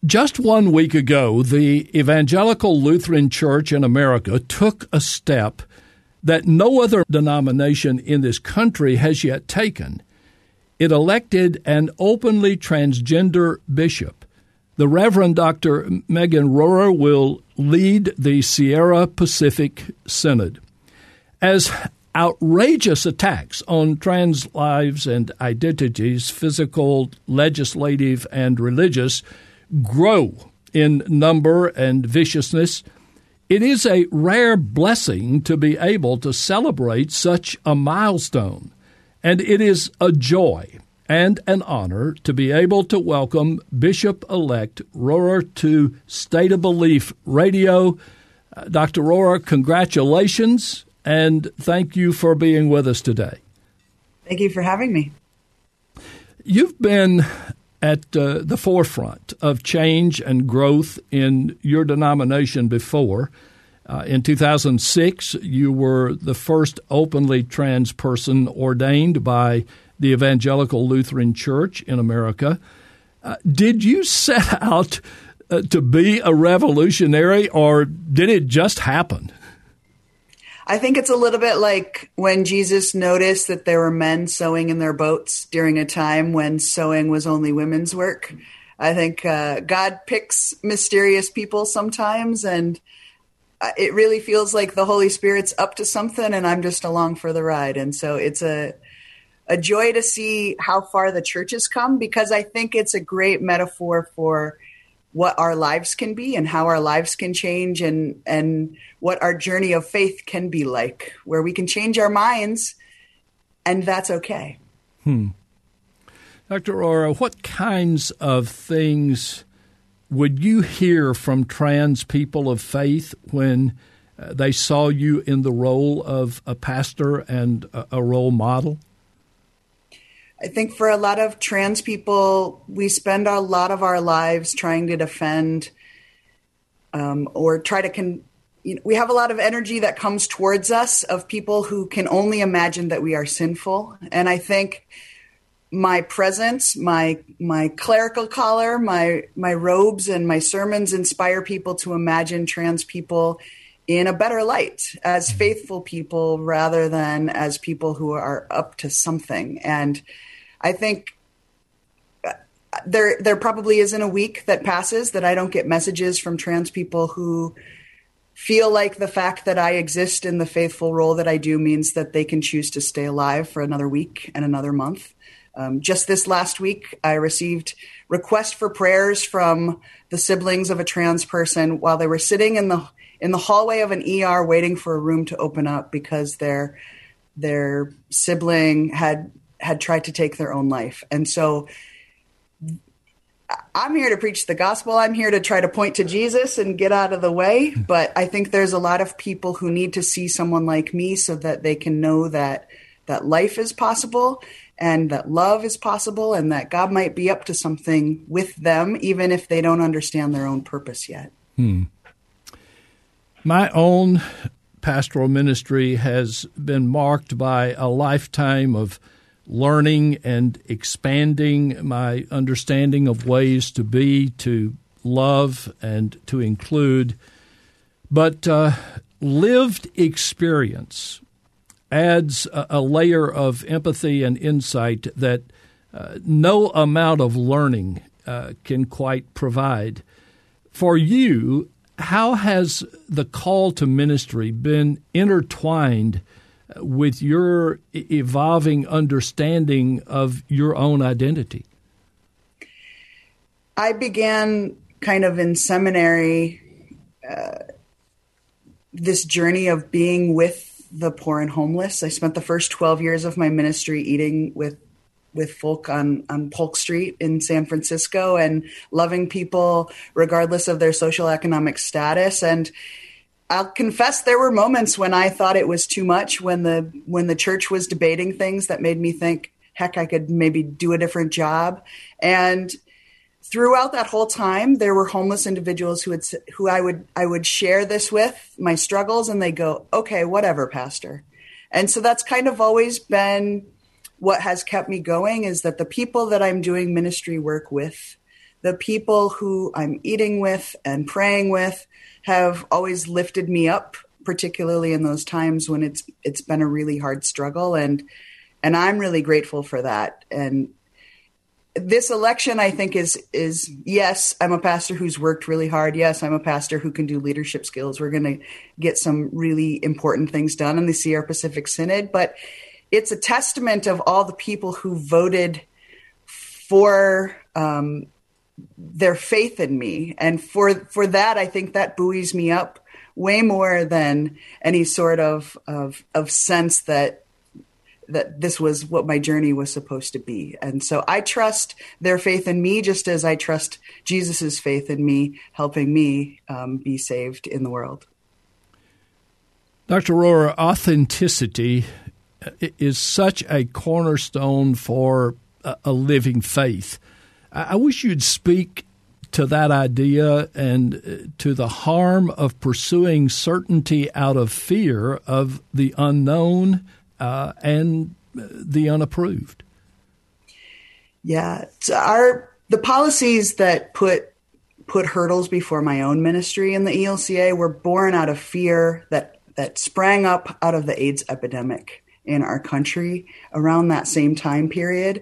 Just 1 week ago, the Evangelical Lutheran Church in America took a step that no other denomination in this country has yet taken. It elected an openly transgender bishop. The Reverend Dr. Megan Rohrer will lead the Sierra Pacific Synod. As outrageous attacks on trans lives and identities, physical, legislative, and religious, grow in number and viciousness, it is a rare blessing to be able to celebrate such a milestone, and it is a joy and an honor to be able to welcome Bishop-elect Rohrer to State of Belief Radio. Dr. Rohrer, congratulations, and thank you for being with us today. Thank you for having me. You've been at the forefront of change and growth in your denomination before. In 2006, you were the first openly trans person ordained by the Evangelical Lutheran Church in America. Did you set out to be a revolutionary, or did it just happen? I think it's a little bit like when Jesus noticed that there were men sewing in their boats during a time when sewing was only women's work. I think God picks mysterious people sometimes, and it really feels like the Holy Spirit's up to something, and I'm just along for the ride. And so it's a joy to see how far the church has come, because I think it's a great metaphor for what our lives can be and how our lives can change, and what our journey of faith can be like, where we can change our minds, and that's okay. Dr. Rohrer, what kinds of things would you hear from trans people of faith when they saw you in the role of a pastor and a role model? I think for a lot of trans people, we spend a lot of our lives trying to defend or try to we have a lot of energy that comes towards us of people who can only imagine that we are sinful. And I think my presence, my clerical collar, my robes, and my sermons inspire people to imagine trans people in a better light as faithful people rather than as people who are up to something. And I think there probably isn't a week that passes that I don't get messages from trans people who feel like the fact that I exist in the faithful role that I do means that they can choose to stay alive for another week and another month. Just this last week, I received requests for prayers from the siblings of a trans person while they were sitting in the hallway of an ER waiting for a room to open up because their sibling had tried to take their own life. And so I'm here to preach the gospel. I'm here to try to point to Jesus and get out of the way. But I think there's a lot of people who need to see someone like me so that they can know that life is possible and that love is possible and that God might be up to something with them, even if they don't understand their own purpose yet. My own pastoral ministry has been marked by a lifetime of learning and expanding my understanding of ways to be, to love, and to include. But lived experience adds a layer of empathy and insight that no amount of learning can quite provide. For you, how has the call to ministry been intertwined with your evolving understanding of your own identity? I began kind of in seminary this journey of being with the poor and homeless. I spent the first 12 years of my ministry eating with folk on Polk Street in San Francisco and loving people regardless of their social economic status. And I'll confess there were moments when I thought it was too much, when the church was debating things that made me think, heck, I could maybe do a different job. And throughout that whole time, there were homeless individuals who I would share this with, my struggles, and they go, okay, whatever, Pastor. And so that's kind of always been what has kept me going, is that the people that I'm doing ministry work with, the people who I'm eating with and praying with have always lifted me up, particularly in those times when it's been a really hard struggle. And I'm really grateful for that. And this election, I think, is yes, I'm a pastor who's worked really hard. Yes, I'm a pastor who can do leadership skills. We're going to get some really important things done in the Sierra Pacific Synod. But it's a testament of all the people who voted for their faith in me. And for that, I think that buoys me up way more than any sort of sense that this was what my journey was supposed to be. And so I trust their faith in me just as I trust Jesus's faith in me, helping me be saved in the world. Dr. Rohrer, authenticity is such a cornerstone for a living faith. I wish you'd speak to that idea and to the harm of pursuing certainty out of fear of the unknown and the unapproved. Yeah, the policies that put hurdles before my own ministry in the ELCA were born out of fear that sprang up out of the AIDS epidemic in our country around that same time period.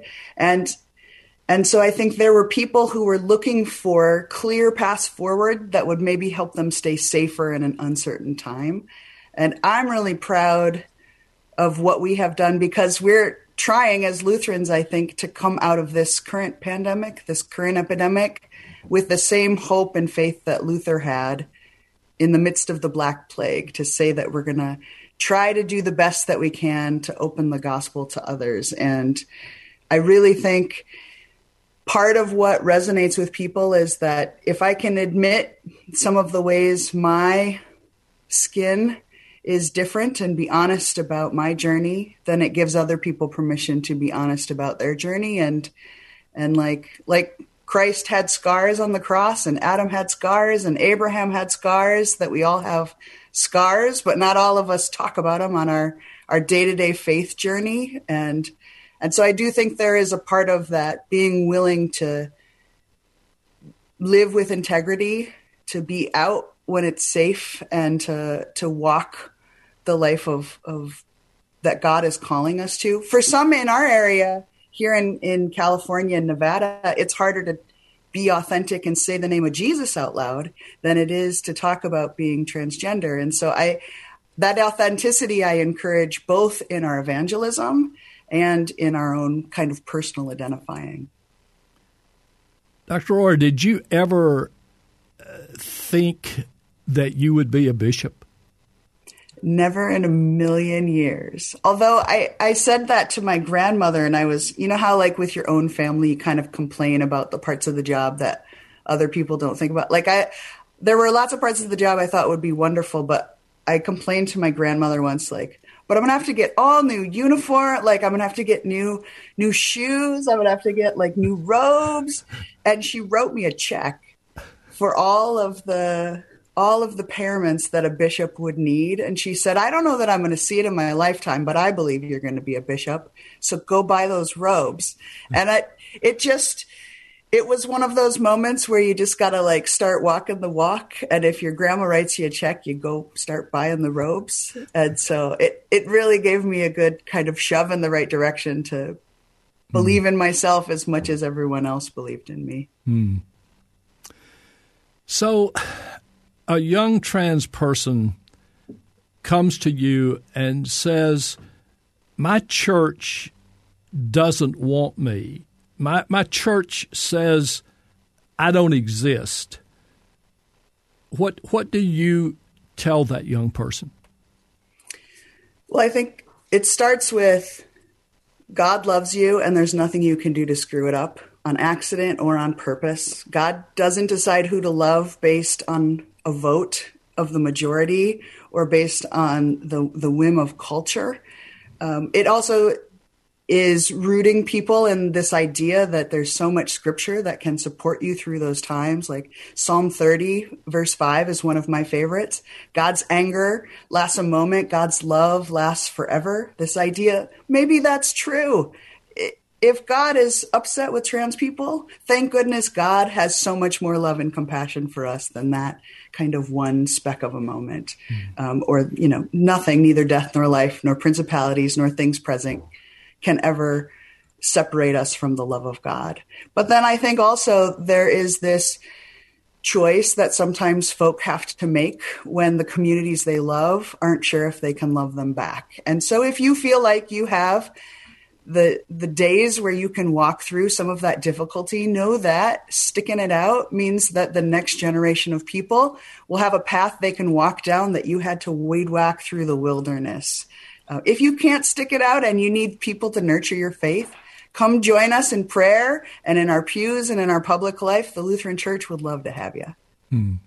And so I think there were people who were looking for clear paths forward that would maybe help them stay safer in an uncertain time. And I'm really proud of what we have done because we're trying as Lutherans, I think, to come out of this current pandemic, this current epidemic, with the same hope and faith that Luther had in the midst of the Black Plague, to say that we're going to try to do the best that we can to open the gospel to others. And I really think part of what resonates with people is that if I can admit some of the ways my skin is different and be honest about my journey, then it gives other people permission to be honest about their journey. And like Christ had scars on the cross, and Adam had scars, and Abraham had scars, that we all have scars, but not all of us talk about them on our day-to-day faith journey. And so I do think there is a part of that, being willing to live with integrity, to be out when it's safe, and to walk the life of that God is calling us to. For some in our area here in California and Nevada, it's harder to be authentic and say the name of Jesus out loud than it is to talk about being transgender. And so that authenticity I encourage both in our evangelism and in our own kind of personal identifying. Dr. Rohrer, did you ever think that you would be a bishop? Never in a million years. Although I said that to my grandmother, and I was, you know how like with your own family, you kind of complain about the parts of the job that other people don't think about. There were lots of parts of the job I thought would be wonderful, but I complained to my grandmother once, but I'm going to have to get all new uniform. I'm going to have to get new shoes. I'm going to have to get new robes. And she wrote me a check for all of the paraments that a bishop would need. And she said, I don't know that I'm going to see it in my lifetime, but I believe you're going to be a bishop. So go buy those robes. And it was one of those moments where you just got to start walking the walk. And if your grandma writes you a check, you go start buying the robes. And so it really gave me a good kind of shove in the right direction to believe in myself as much as everyone else believed in me. Mm. So a young trans person comes to you and says, my church doesn't want me. My church says I don't exist. What do you tell that young person? Well, I think it starts with God loves you and there's nothing you can do to screw it up on accident or on purpose. God doesn't decide who to love based on a vote of the majority or based on the whim of culture. It also is rooting people in this idea that there's so much scripture that can support you through those times. Like Psalm 30, verse 5 is one of my favorites. God's anger lasts a moment. God's love lasts forever. This idea, maybe that's true. if God is upset with trans people, thank goodness God has so much more love and compassion for us than that kind of one speck of a moment. Or, nothing, neither death nor life, nor principalities, nor things present can ever separate us from the love of God. But then I think also there is this choice that sometimes folk have to make when the communities they love aren't sure if they can love them back. And so if you feel like you have the days where you can walk through some of that difficulty, know that sticking it out means that the next generation of people will have a path they can walk down that you had to wade whack through the wilderness. If you can't stick it out and you need people to nurture your faith, come join us in prayer and in our pews and in our public life. The Lutheran Church would love to have you.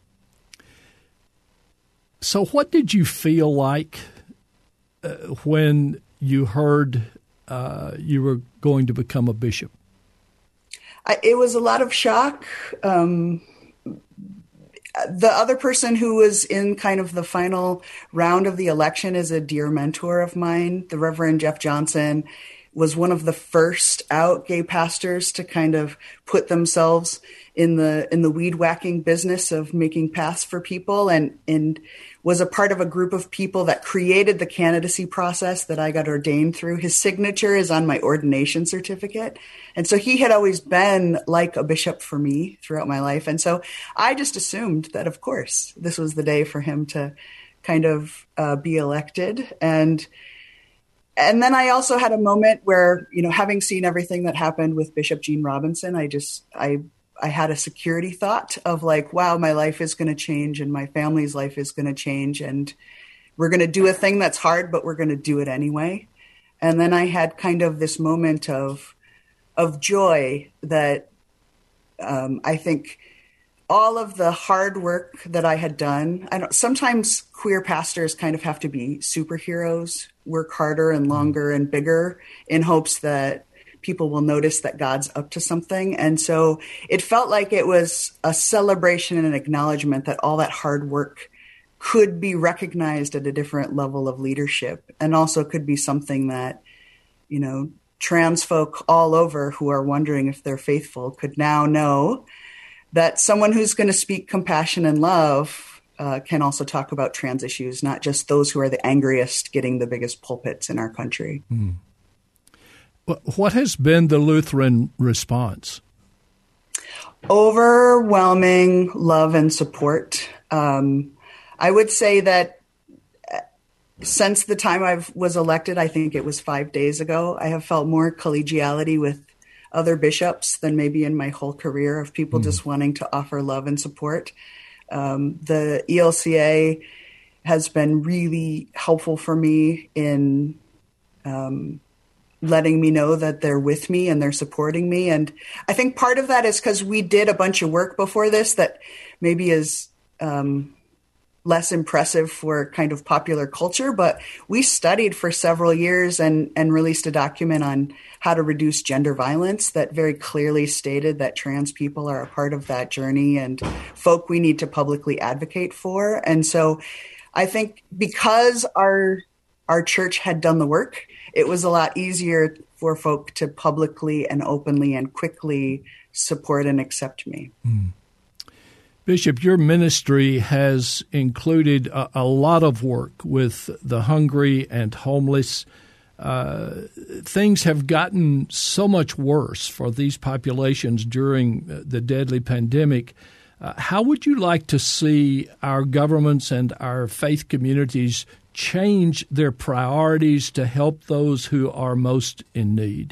So what did you feel like when you heard you were going to become a bishop? It was a lot of shock. The other person who was in kind of the final round of the election is a dear mentor of mine, the Reverend Jeff Johnson. Was one of the first out gay pastors to kind of put themselves in the weed whacking business of making paths for people, and was a part of a group of people that created the candidacy process that I got ordained through. His signature is on my ordination certificate. And so he had always been like a bishop for me throughout my life. And so I just assumed that, of course, this was the day for him to kind of be elected. And then I also had a moment where, having seen everything that happened with Bishop Gene Robinson, I had a security thought of like, wow, my life is going to change and my family's life is going to change. And we're going to do a thing that's hard, but we're going to do it anyway. And then I had kind of this moment of joy that I think all of the hard work that I had done, sometimes queer pastors kind of have to be superheroes, work harder and longer and bigger in hopes that people will notice that God's up to something. And so it felt like it was a celebration and an acknowledgement that all that hard work could be recognized at a different level of leadership, and also could be something that, trans folk all over who are wondering if they're faithful could now know that someone who's going to speak compassion and love can also talk about trans issues, not just those who are the angriest getting the biggest pulpits in our country. What has been the Lutheran response? Overwhelming love and support. I would say that since the time I was elected, I think it was 5 days ago, I have felt more collegiality with other bishops than maybe in my whole career, of people just wanting to offer love and support. The ELCA has been really helpful for me in letting me know that they're with me and they're supporting me. And I think part of that is because we did a bunch of work before this that maybe is less impressive for kind of popular culture, but we studied for several years and released a document on how to reduce gender violence that very clearly stated that trans people are a part of that journey and folk we need to publicly advocate for. And so I think because our church had done the work, it was a lot easier for folk to publicly and openly and quickly support and accept me. Bishop, your ministry has included a lot of work with the hungry and homeless. Things have gotten so much worse for these populations during the deadly pandemic. How would you like to see our governments and our faith communities change their priorities to help those who are most in need?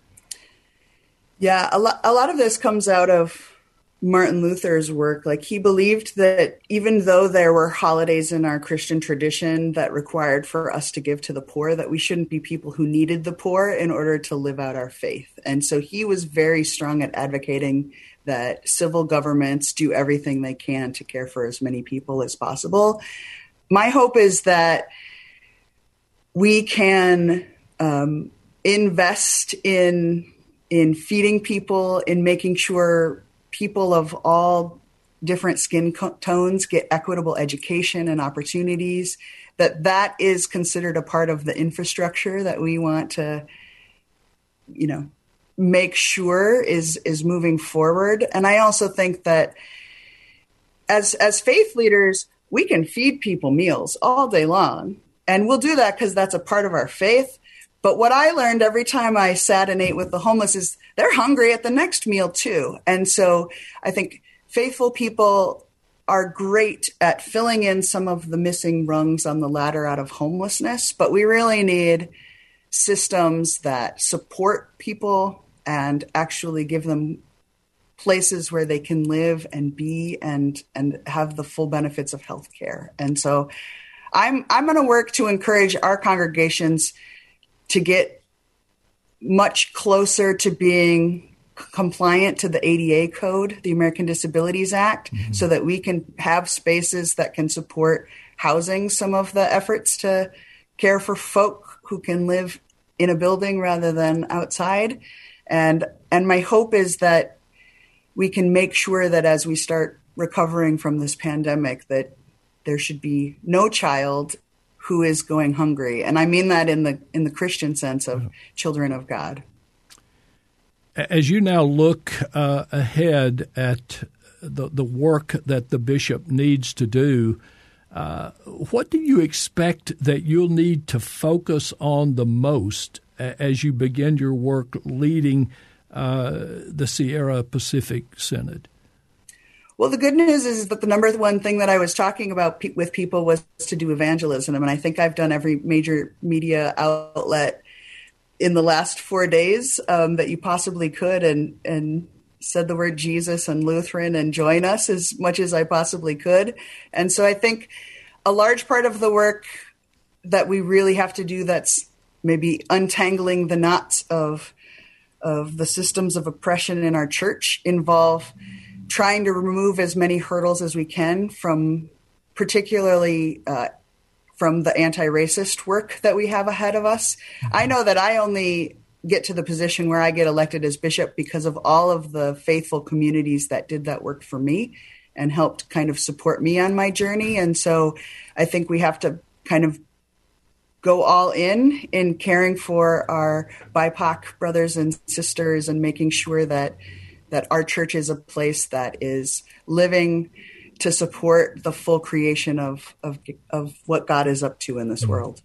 Yeah, a lot of this comes out of Martin Luther's work. Like, he believed that even though there were holidays in our Christian tradition that required for us to give to the poor, that we shouldn't be people who needed the poor in order to live out our faith. And so he was very strong at advocating that civil governments do everything they can to care for as many people as possible. My hope is that we can invest in feeding people, in making sure people of all different skin tones get equitable education and opportunities, that is considered a part of the infrastructure that we want to, make sure is moving forward. And I also think that as faith leaders, we can feed people meals all day long. And we'll do that because that's a part of our faith. But what I learned every time I sat and ate with the homeless is they're hungry at the next meal too. And so I think faithful people are great at filling in some of the missing rungs on the ladder out of homelessness. But we really need systems that support people and actually give them places where they can live and be and have the full benefits of healthcare. And so I'm going to work to encourage our congregations to get much closer to being compliant to the ADA code, the American Disabilities Act, so that we can have spaces that can support housing some of the efforts to care for folk who can live in a building rather than outside. And my hope is that we can make sure that as we start recovering from this pandemic, that there should be no child who is going hungry. And I mean that in the Christian sense of children of God. As you now look ahead at the work that the bishop needs to do, what do you expect that you'll need to focus on the most as you begin your work leading the Sierra Pacific Synod? Well, the good news is that the number one thing that I was talking about with people was to do evangelism. And I think I've done every major media outlet in the last 4 days that you possibly could and said the word Jesus and Lutheran and join us as much as I possibly could. And so I think a large part of the work that we really have to do that's maybe untangling the knots of the systems of oppression in our church involve trying to remove as many hurdles as we can from particularly from the anti-racist work that we have ahead of us. I know that I only get to the position where I get elected as bishop because of all of the faithful communities that did that work for me and helped kind of support me on my journey. And so I think we have to kind of go all in caring for our BIPOC brothers and sisters and making sure that our church is a place that is living to support the full creation of what God is up to in this world.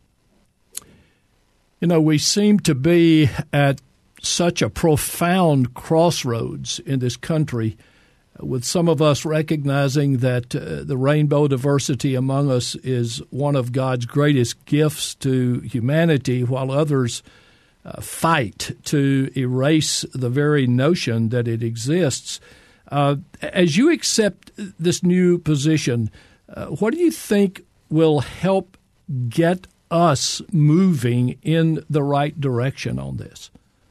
You know, we seem to be at such a profound crossroads in this country, with some of us recognizing that the rainbow diversity among us is one of God's greatest gifts to humanity, while others fight to erase the very notion that it exists. As you accept this new position, what do you think will help get us moving in the right direction on this?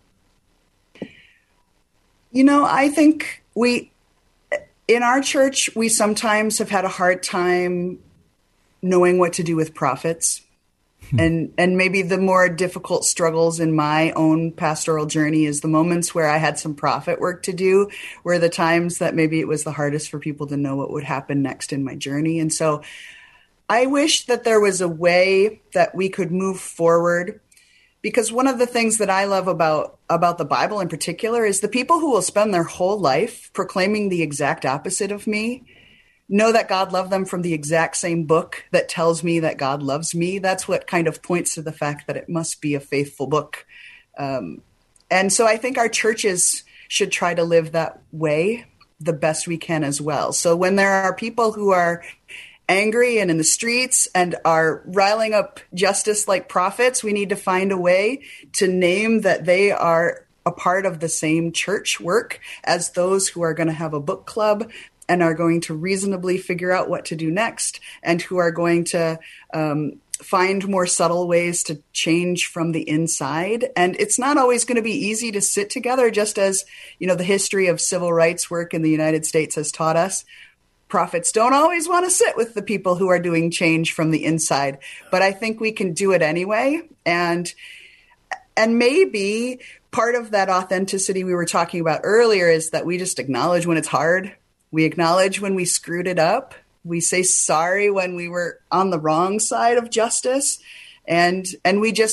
You know, I think in our church, we sometimes have had a hard time knowing what to do with prophets. And maybe the more difficult struggles in my own pastoral journey is the moments where I had some prophet work to do, were the times that maybe it was the hardest for people to know what would happen next in my journey. And so I wish that there was a way that we could move forward, because one of the things that I love about the Bible in particular is the people who will spend their whole life proclaiming the exact opposite of me know that God loved them from the exact same book that tells me that God loves me. That's what kind of points to the fact that it must be a faithful book. And so I think our churches should try to live that way the best we can as well. So when there are people who are angry and in the streets and are riling up justice like prophets, we need to find a way to name that they are a part of the same church work as those who are going to have a book club and are going to reasonably figure out what to do next, and who are going to find more subtle ways to change from the inside. And it's not always going to be easy to sit together, just as, you know, the history of civil rights work in the United States has taught us. Prophets don't always want to sit with the people who are doing change from the inside, but I think we can do it anyway. And maybe part of that authenticity we were talking about earlier is that we just acknowledge when it's hard. We acknowledge when we screwed it up. We say sorry when we were on the wrong side of justice. And we just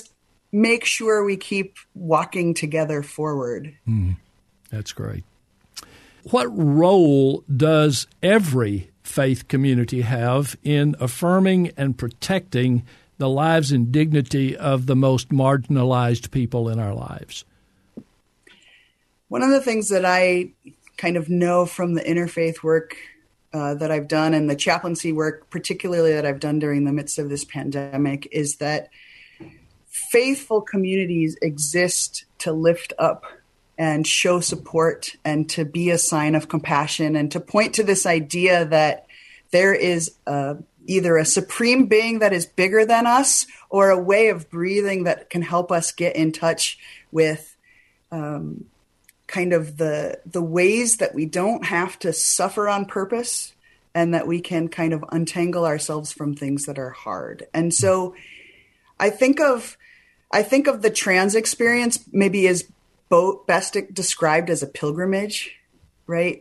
make sure we keep walking together forward. That's great. What role does every faith community have in affirming and protecting the lives and dignity of the most marginalized people in our lives? One of the things that I kind of know from the interfaith work that I've done and the chaplaincy work, particularly that I've done during the midst of this pandemic, is that faithful communities exist to lift up and show support and to be a sign of compassion and to point to this idea that there is either a supreme being that is bigger than us or a way of breathing that can help us get in touch with kind of the ways that we don't have to suffer on purpose and that we can kind of untangle ourselves from things that are hard. And so I think of the trans experience maybe as best described as a pilgrimage, right?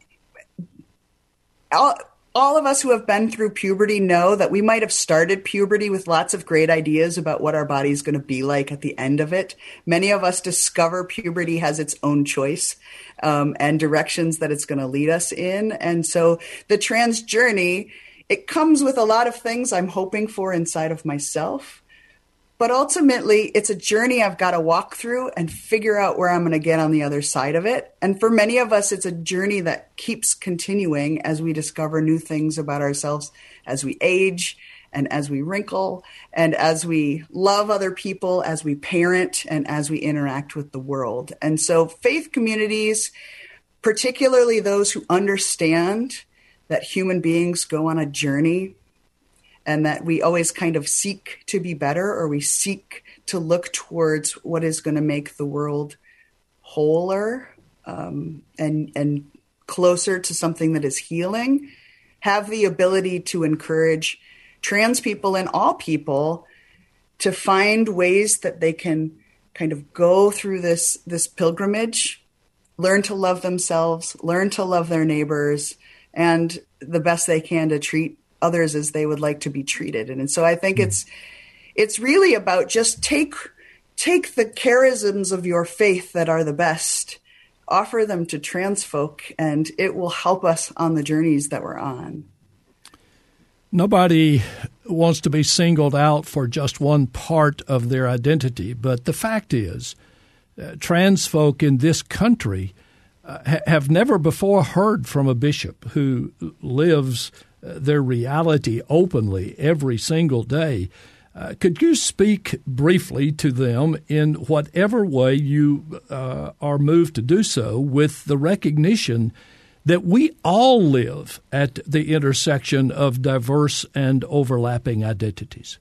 All of us who have been through puberty know that we might have started puberty with lots of great ideas about what our body is going to be like at the end of it. Many of us discover puberty has its own choice and directions that it's going to lead us in. And so the trans journey, it comes with a lot of things I'm hoping for inside of myself. But ultimately, it's a journey I've got to walk through and figure out where I'm going to get on the other side of it. And for many of us, it's a journey that keeps continuing as we discover new things about ourselves, as we age and as we wrinkle and as we love other people, as we parent and as we interact with the world. And so faith communities, particularly those who understand that human beings go on a journey and that we always kind of seek to be better, or we seek to look towards what is going to make the world wholer and closer to something that is healing, have the ability to encourage trans people and all people to find ways that they can kind of go through this pilgrimage, learn to love themselves, learn to love their neighbors, and the best they can to treat others as they would like to be treated. And so I think it's really about just take the charisms of your faith that are the best, offer them to trans folk, and it will help us on the journeys that we're on. Nobody wants to be singled out for just one part of their identity, but the fact is, trans folk in this country have never before heard from a bishop who lives their reality openly every single day. Could you speak briefly to them in whatever way you are moved to do so, with the recognition that we all live at the intersection of diverse and overlapping identities?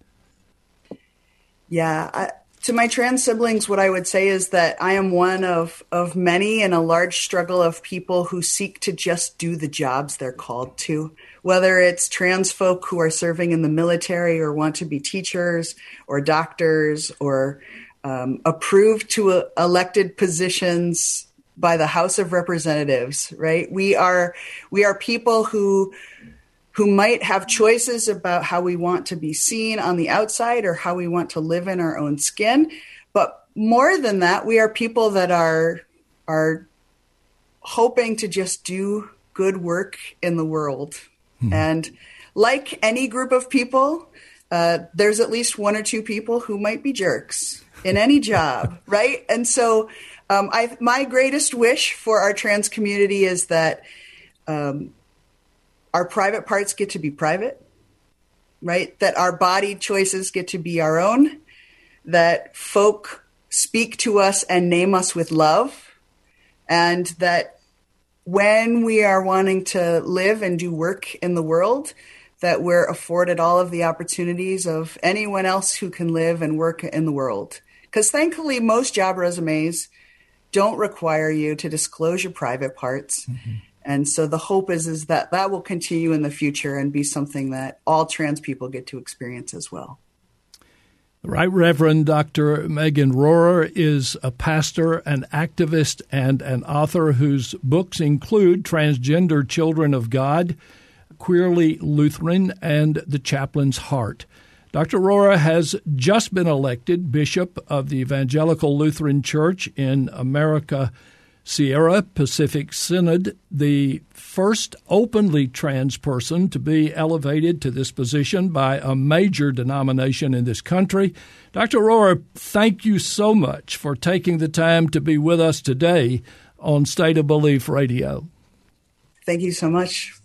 Yeah. To my trans siblings, what I would say is that I am one of many in a large struggle of people who seek to just do the jobs they're called to, whether it's trans folk who are serving in the military or want to be teachers or doctors or approved to elected positions by the House of Representatives, right? We are people who might have choices about how we want to be seen on the outside or how we want to live in our own skin. But more than that, we are people that are hoping to just do good work in the world. And like any group of people, there's at least one or two people who might be jerks in any job, right? And so my greatest wish for our trans community is that our private parts get to be private, right? That our body choices get to be our own, that folk speak to us and name us with love, and that when we are wanting to live and do work in the world, that we're afforded all of the opportunities of anyone else who can live and work in the world. Because thankfully, most job resumes don't require you to disclose your private parts. Mm-hmm. And so the hope is that will continue in the future and be something that all trans people get to experience as well. The Right Reverend Dr. Megan Rohrer is a pastor, an activist, and an author whose books include Transgender Children of God, Queerly Lutheran, and The Chaplain's Heart. Dr. Rohrer has just been elected Bishop of the Evangelical Lutheran Church in America Sierra Pacific Synod, the first openly trans person to be elevated to this position by a major denomination in this country. Dr. Rohrer, thank you so much for taking the time to be with us today on State of Belief Radio. Thank you so much.